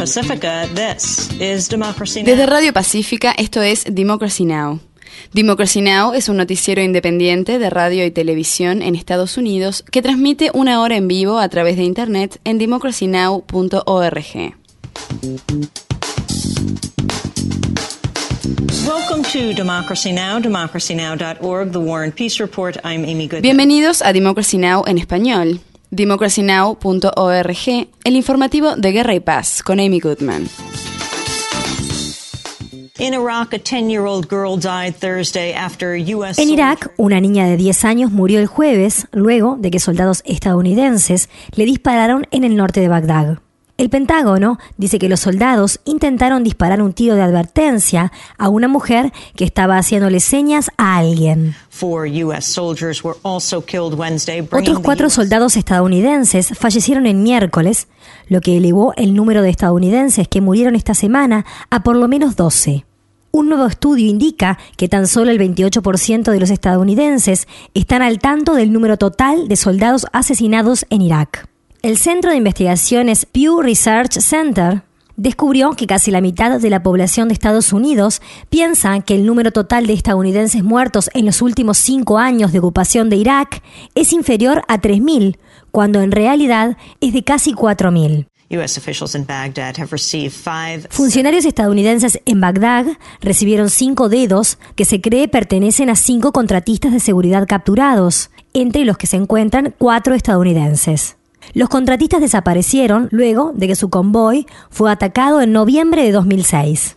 Pacifica, this is Democracy Now! Desde Radio Pacífica, esto es Democracy Now! Democracy Now! Es un noticiero independiente de radio y televisión en Estados Unidos que transmite 1 hora en vivo a través de internet en democracynow.org. Welcome to Democracy Now!, democracynow.org, The War and Peace Report. I'm Amy Goodman. Bienvenidos a Democracy Now! En español. democracynow.org, el informativo de Guerra y Paz, con Amy Goodman. In Iraq, a 10-year-old girl died Thursday after US En Irak, una niña de 10 años murió el jueves luego de que soldados estadounidenses le dispararon en el norte de Bagdad. El Pentágono dice que los soldados intentaron disparar un tiro de advertencia a una mujer que estaba haciéndole señas a alguien. Otros 4 soldados estadounidenses fallecieron el miércoles, lo que elevó el número de estadounidenses que murieron esta semana a por lo menos 12. Un nuevo estudio indica que tan solo el 28% de los estadounidenses están al tanto del número total de soldados asesinados en Irak. El Centro de Investigaciones Pew Research Center descubrió que casi la mitad de la población de Estados Unidos piensa que el número total de estadounidenses muertos en los últimos 5 años de ocupación de Irak es inferior a 3.000, cuando en realidad es de casi 4.000. Funcionarios estadounidenses en Bagdad recibieron 5 dedos que se cree pertenecen a 5 contratistas de seguridad capturados, entre los que se encuentran 4 estadounidenses. Los contratistas desaparecieron luego de que su convoy fue atacado en noviembre de 2006.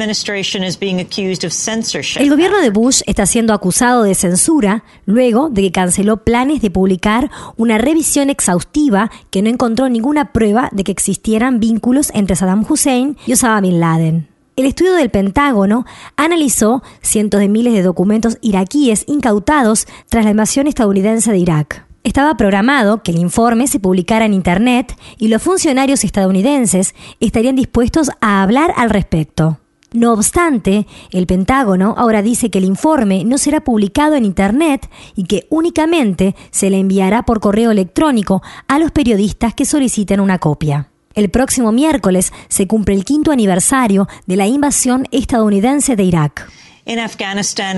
El gobierno de Bush está siendo acusado de censura luego de que canceló planes de publicar una revisión exhaustiva que no encontró ninguna prueba de que existieran vínculos entre Saddam Hussein y Osama Bin Laden. El estudio del Pentágono analizó cientos de miles de documentos iraquíes incautados tras la invasión estadounidense de Irak. Estaba programado que el informe se publicara en Internet y los funcionarios estadounidenses estarían dispuestos a hablar al respecto. No obstante, el Pentágono ahora dice que el informe no será publicado en Internet y que únicamente se le enviará por correo electrónico a los periodistas que soliciten una copia. El próximo miércoles se cumple el 5º aniversario de la invasión estadounidense de Irak. En Afganistán,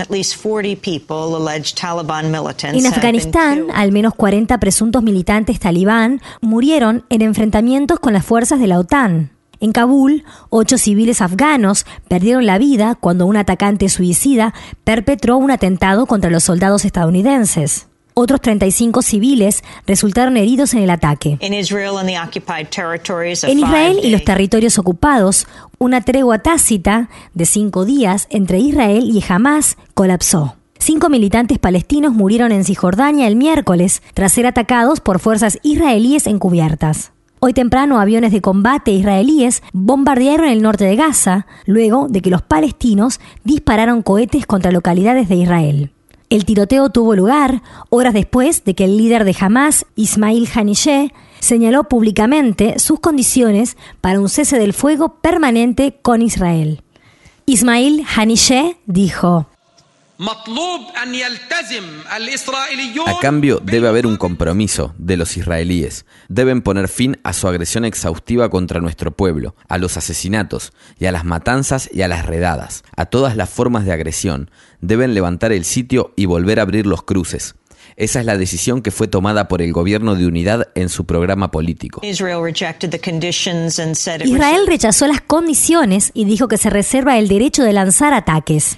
al menos 40 presuntos militantes talibán murieron en enfrentamientos con las fuerzas de la OTAN. En Kabul, 8 civiles afganos perdieron la vida cuando un atacante suicida perpetró un atentado contra los soldados estadounidenses. Otros 35 civiles resultaron heridos en el ataque. En Israel y los territorios ocupados, una tregua tácita de 5 días entre Israel y Hamás colapsó. 5 militantes palestinos murieron en Cisjordania el miércoles tras ser atacados por fuerzas israelíes encubiertas. Hoy temprano, aviones de combate israelíes bombardearon el norte de Gaza, luego de que los palestinos dispararon cohetes contra localidades de Israel. El tiroteo tuvo lugar horas después de que el líder de Hamás, Ismail Haniyeh, señaló públicamente sus condiciones para un cese del fuego permanente con Israel. Ismail Haniyeh dijo: A cambio, debe haber un compromiso de los israelíes. Deben poner fin a su agresión exhaustiva contra nuestro pueblo, a los asesinatos y a las matanzas y a las redadas, a todas las formas de agresión. Deben levantar el sitio y volver a abrir los cruces. Esa es la decisión que fue tomada por el gobierno de unidad en su programa político. Israel rechazó las condiciones y dijo que se reserva el derecho de lanzar ataques.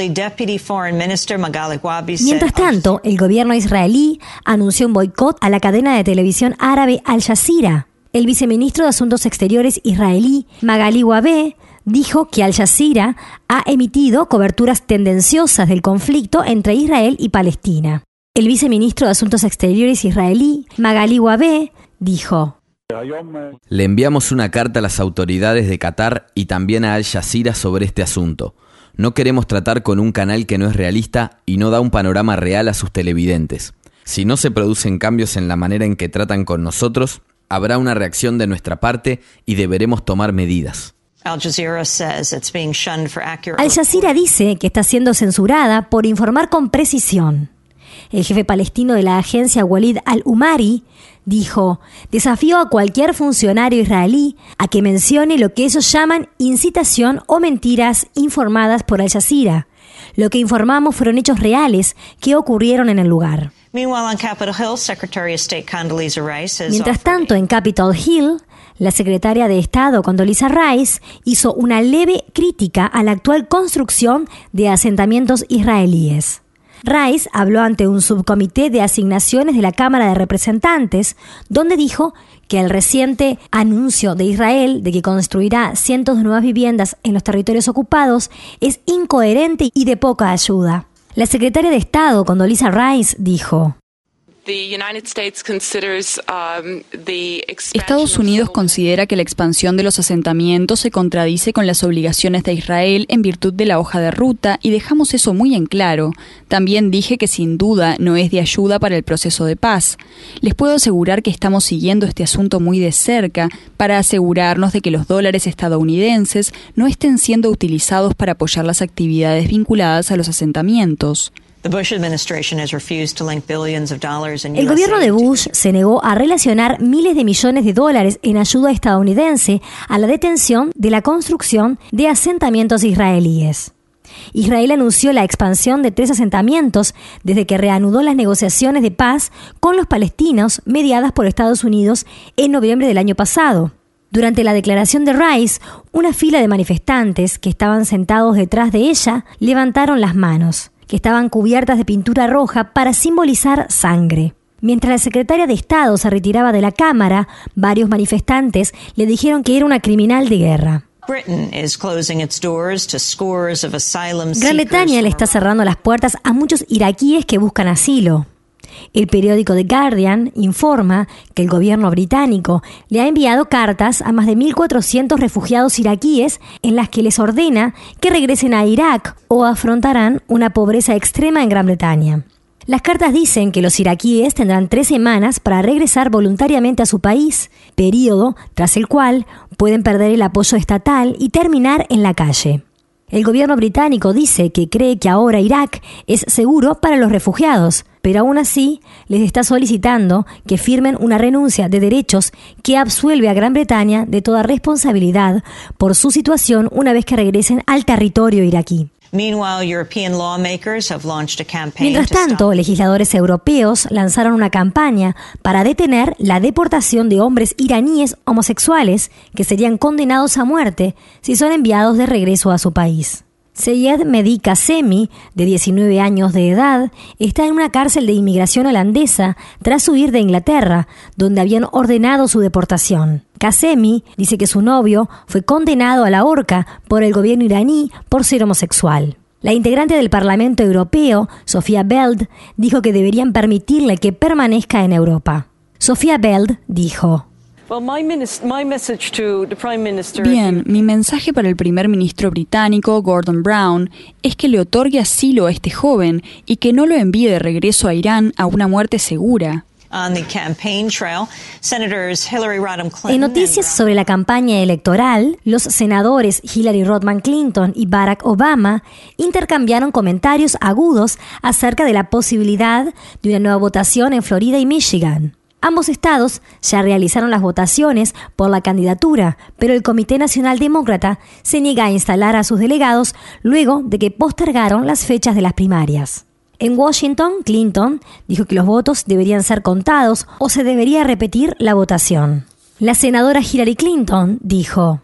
Mientras tanto, el gobierno israelí anunció un boicot a la cadena de televisión árabe Al Jazeera. El viceministro de Asuntos Exteriores israelí, Magali Wahbe, dijo que Al Jazeera ha emitido coberturas tendenciosas del conflicto entre Israel y Palestina. El viceministro de Asuntos Exteriores israelí, Magali Wahbe, dijo: Le enviamos una carta a las autoridades de Qatar y también a Al Jazeera sobre este asunto. No queremos tratar con un canal que no es realista y no da un panorama real a sus televidentes. Si no se producen cambios en la manera en que tratan con nosotros, habrá una reacción de nuestra parte y deberemos tomar medidas. Al Jazeera dice que está siendo censurada por informar con precisión. el jefe palestino de la agencia Walid al-Umari, dijo: desafío a cualquier funcionario israelí a que mencione lo que ellos llaman incitación o mentiras informadas por Al Jazeera. Lo que informamos fueron hechos reales que ocurrieron en el lugar. Mientras tanto, en Capitol Hill, la secretaria de Estado Condoleezza Rice hizo una leve crítica a la actual construcción de asentamientos israelíes. Rice habló ante un subcomité de asignaciones de la Cámara de Representantes, donde dijo que el reciente anuncio de Israel de que construirá cientos de nuevas viviendas en los territorios ocupados es incoherente y de poca ayuda. La secretaria de Estado, Condoleezza Rice, dijo: Estados Unidos considera que la expansión de los asentamientos se contradice con las obligaciones de Israel en virtud de la hoja de ruta y dejamos eso muy en claro. También dije que sin duda no es de ayuda para el proceso de paz. Les puedo asegurar que estamos siguiendo este asunto muy de cerca para asegurarnos de que los dólares estadounidenses no estén siendo utilizados para apoyar las actividades vinculadas a los asentamientos. El gobierno de Bush se negó a relacionar miles de millones de dólares en ayuda estadounidense a la detención de la construcción de asentamientos israelíes. Israel anunció la expansión de 3 asentamientos desde que reanudó las negociaciones de paz con los palestinos mediadas por Estados Unidos en noviembre del año pasado. Durante la declaración de Rice, una fila de manifestantes que estaban sentados detrás de ella levantaron las manos, que estaban cubiertas de pintura roja para simbolizar sangre. Mientras la secretaria de Estado se retiraba de la Cámara, varios manifestantes le dijeron que era una criminal de guerra. Gran Bretaña le está cerrando las puertas a muchos iraquíes que buscan asilo. El periódico The Guardian informa que el gobierno británico le ha enviado cartas a más de 1.400 refugiados iraquíes en las que les ordena que regresen a Irak o afrontarán una pobreza extrema en Gran Bretaña. Las cartas dicen que los iraquíes tendrán 3 semanas para regresar voluntariamente a su país, periodo tras el cual pueden perder el apoyo estatal y terminar en la calle. El gobierno británico dice que cree que ahora Irak es seguro para los refugiados, pero aún así les está solicitando que firmen una renuncia de derechos que absuelve a Gran Bretaña de toda responsabilidad por su situación una vez que regresen al territorio iraquí. Mientras tanto, legisladores europeos lanzaron una campaña para detener la deportación de hombres iraníes homosexuales que serían condenados a muerte si son enviados de regreso a su país. Seyed Mehdi Kazemi, de 19 años de edad, está en una cárcel de inmigración holandesa tras huir de Inglaterra, donde habían ordenado su deportación. Kazemi dice que su novio fue condenado a la horca por el gobierno iraní por ser homosexual. La integrante del Parlamento Europeo, Sofia Veld, dijo que deberían permitirle que permanezca en Europa. Sofia Veld dijo: Bien, mi mensaje para el primer ministro británico, Gordon Brown, es que le otorgue asilo a este joven y que no lo envíe de regreso a Irán a una muerte segura. En noticias sobre la campaña electoral, los senadores Hillary Rodham Clinton y Barack Obama intercambiaron comentarios agudos acerca de la posibilidad de una nueva votación en Florida y Michigan. Ambos estados ya realizaron las votaciones por la candidatura, pero el Comité Nacional Demócrata se niega a instalar a sus delegados luego de que postergaron las fechas de las primarias. En Washington, Clinton dijo que los votos deberían ser contados o se debería repetir la votación. La senadora Hillary Clinton dijo: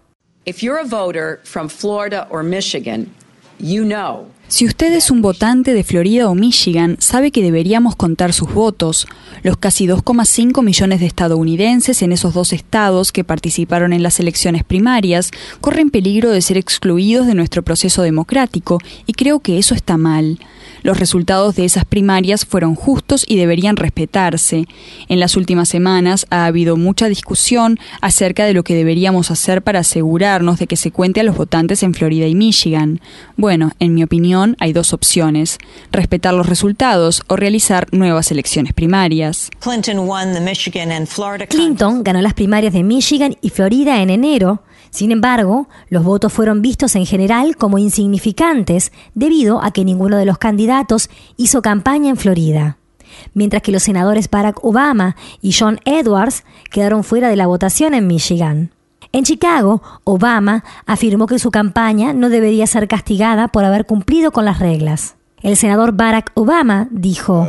Si usted es un votante de Florida o Michigan, sabe que deberíamos contar sus votos. Los casi 2,5 millones de estadounidenses en esos 2 estados que participaron en las elecciones primarias corren peligro de ser excluidos de nuestro proceso democrático y creo que eso está mal. Los resultados de esas primarias fueron justos y deberían respetarse. En las últimas semanas ha habido mucha discusión acerca de lo que deberíamos hacer para asegurarnos de que se cuente a los votantes en Florida y Michigan. Bueno, en mi opinión, hay 2 opciones: respetar los resultados o realizar nuevas elecciones primarias. Clinton ganó las primarias de Michigan y Florida en enero. Sin embargo, los votos fueron vistos en general como insignificantes debido a que ninguno de los candidatos hizo campaña en Florida. mientras que los senadores Barack Obama y John Edwards quedaron fuera de la votación en Michigan. En Chicago, Obama afirmó que su campaña no debería ser castigada por haber cumplido con las reglas. El senador Barack Obama dijo: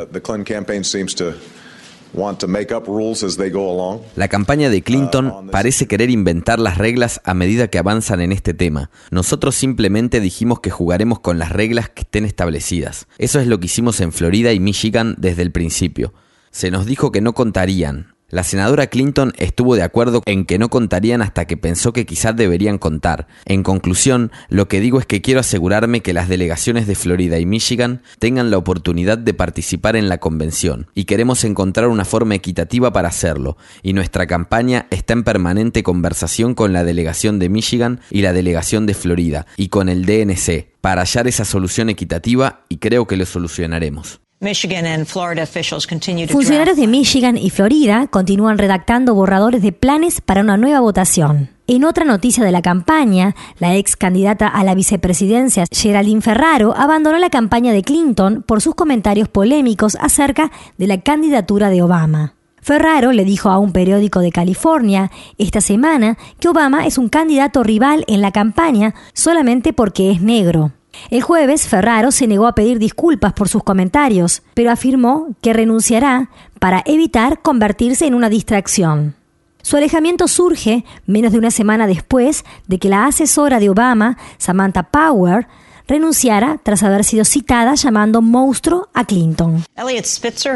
La campaña de Clinton parece querer inventar las reglas a medida que avanzan en este tema. Nosotros simplemente dijimos que jugaremos con las reglas que estén establecidas. Eso es lo que hicimos en Florida y Michigan desde el principio. Se nos dijo que no contarían. La senadora Clinton estuvo de acuerdo en que no contarían hasta que pensó que quizás deberían contar. En conclusión, lo que digo es que quiero asegurarme que las delegaciones de Florida y Michigan tengan la oportunidad de participar en la convención, y queremos encontrar una forma equitativa para hacerlo, y nuestra campaña está en permanente conversación con la delegación de Michigan y la delegación de Florida, y con el DNC, para hallar esa solución equitativa, y creo que lo solucionaremos. Funcionarios de Michigan y Florida continúan redactando borradores de planes para una nueva votación. En otra noticia de la campaña, la ex candidata a la vicepresidencia, Geraldine Ferraro, abandonó la campaña de Clinton por sus comentarios polémicos acerca de la candidatura de Obama. Ferraro le dijo a un periódico de California esta semana que Obama es un candidato rival en la campaña solamente porque es negro. El jueves, Ferraro se negó a pedir disculpas por sus comentarios, pero afirmó que renunciará para evitar convertirse en una distracción. Su alejamiento surge menos de una semana después de que la asesora de Obama, Samantha Power, renunciara tras haber sido citada llamando monstruo a Clinton. Eliot Spitzer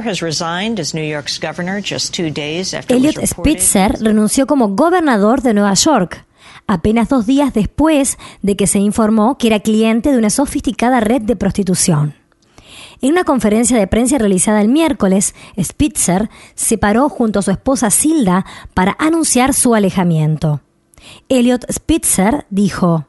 renunció como gobernador de Nueva York, apenas 2 días después de que se informó que era cliente de una sofisticada red de prostitución. En una conferencia de prensa realizada el miércoles, Spitzer se paró junto a su esposa Zilda para anunciar su alejamiento. Eliot Spitzer dijo: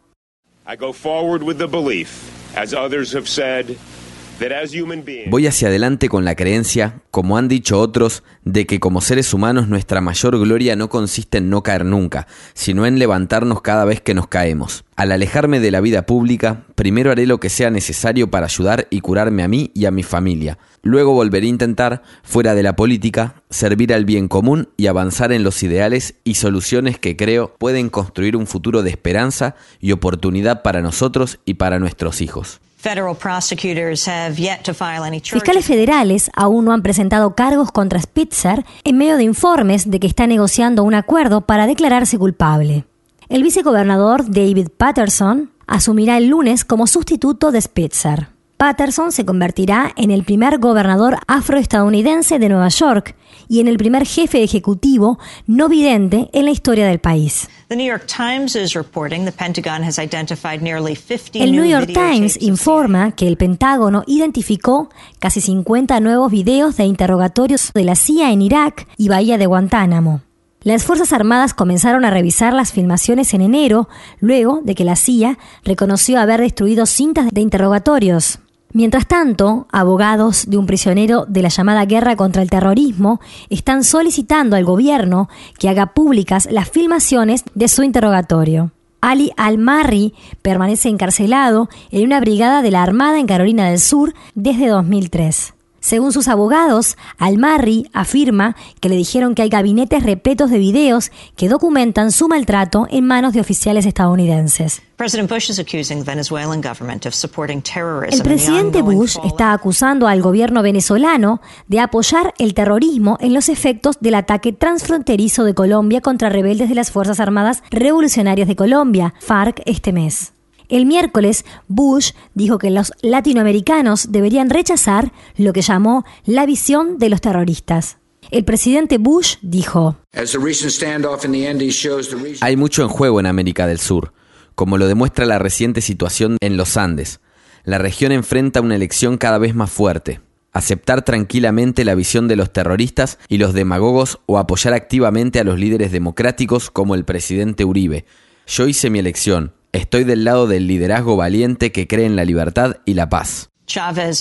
Voy hacia adelante con la creencia, como han dicho otros, de que como seres humanos nuestra mayor gloria no consiste en no caer nunca, sino en levantarnos cada vez que nos caemos. Al alejarme de la vida pública, primero haré lo que sea necesario para ayudar y curarme a mí y a mi familia. Luego volveré a intentar, fuera de la política, servir al bien común y avanzar en los ideales y soluciones que creo pueden construir un futuro de esperanza y oportunidad para nosotros y para nuestros hijos. Fiscales federales aún no han presentado cargos contra Spitzer en medio de informes de que está negociando un acuerdo para declararse culpable. El vicegobernador David Paterson asumirá el lunes como sustituto de Spitzer. Paterson se convertirá en el primer gobernador afroestadounidense de Nueva York y en el primer jefe ejecutivo no vidente en la historia del país. El New York Times informa que el Pentágono identificó casi 50 nuevos videos de interrogatorios de la CIA en Irak y Bahía de Guantánamo. Las Fuerzas Armadas comenzaron a revisar las filmaciones en enero, luego de que la CIA reconoció haber destruido cintas de interrogatorios. Mientras tanto, abogados de un prisionero de la llamada guerra contra el terrorismo están solicitando al gobierno que haga públicas las filmaciones de su interrogatorio. Ali Al-Marri permanece encarcelado en una brigada de la Armada en Carolina del Sur desde 2003. Según sus abogados, Al-Marri afirma que le dijeron que hay gabinetes repletos de videos que documentan su maltrato en manos de oficiales estadounidenses. El presidente Bush está acusando al gobierno venezolano de apoyar el terrorismo en los efectos del ataque transfronterizo de Colombia contra rebeldes de las Fuerzas Armadas Revolucionarias de Colombia, FARC, este mes. El miércoles, Bush dijo que los latinoamericanos deberían rechazar lo que llamó la visión de los terroristas. El presidente Bush dijo: Hay mucho en juego en América del Sur, como lo demuestra la reciente situación en los Andes. La región enfrenta una elección cada vez más fuerte: aceptar tranquilamente la visión de los terroristas y los demagogos o apoyar activamente a los líderes democráticos como el presidente Uribe. Yo hice mi elección. Estoy del lado del liderazgo valiente que cree en la libertad y la paz. Chávez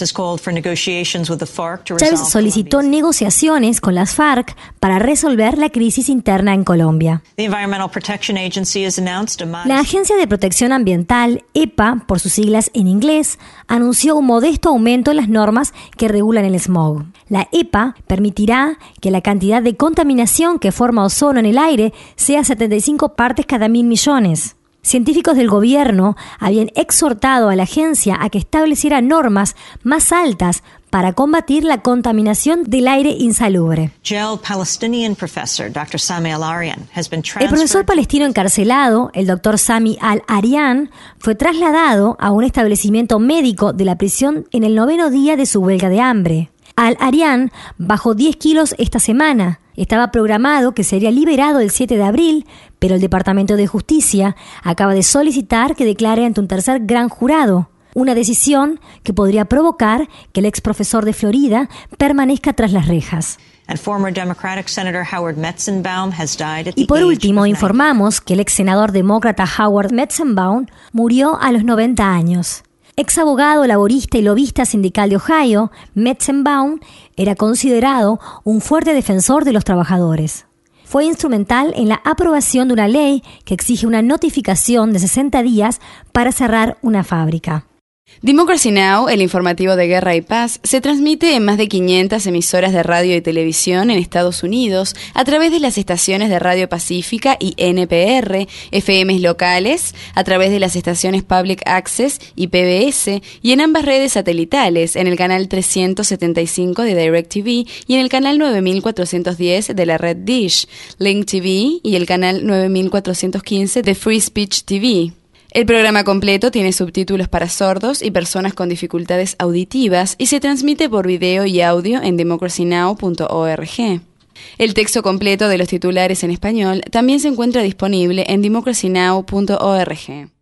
solicitó negociaciones con las FARC para resolver la crisis interna en Colombia. La Agencia de Protección Ambiental, EPA, por sus siglas en inglés, anunció un modesto aumento en las normas que regulan el smog. La EPA permitirá que la cantidad de contaminación que forma ozono en el aire sea 75 partes cada 1.000 millones. Científicos del gobierno habían exhortado a la agencia a que estableciera normas más altas para combatir la contaminación del aire insalubre. El profesor palestino encarcelado, el Dr. Sami Al-Arian, fue trasladado a un establecimiento médico de la prisión en el 9º día de su huelga de hambre. Al-Arian bajó 10 kilos esta semana. Estaba programado que sería liberado el 7 de abril, pero el Departamento de Justicia acaba de solicitar que declare ante un tercer gran jurado, una decisión que podría provocar que el ex profesor de Florida permanezca tras las rejas. Y por último, informamos que el ex senador demócrata Howard Metzenbaum murió a los 90 años. Ex abogado, laborista y lobista sindical de Ohio, Metzenbaum era considerado un fuerte defensor de los trabajadores. Fue instrumental en la aprobación de una ley que exige una notificación de 60 días para cerrar una fábrica. Democracy Now!, el informativo de Guerra y Paz, se transmite en más de 500 emisoras de radio y televisión en Estados Unidos a través de las estaciones de Radio Pacífica y NPR, FMs locales, a través de las estaciones Public Access y PBS, y en ambas redes satelitales, en el canal 375 de DirecTV y en el canal 9410 de la red Dish, Link TV y el canal 9415 de Free Speech TV. El programa completo tiene subtítulos para sordos y personas con dificultades auditivas y se transmite por video y audio en democracynow.org. El texto completo de los titulares en español también se encuentra disponible en democracynow.org.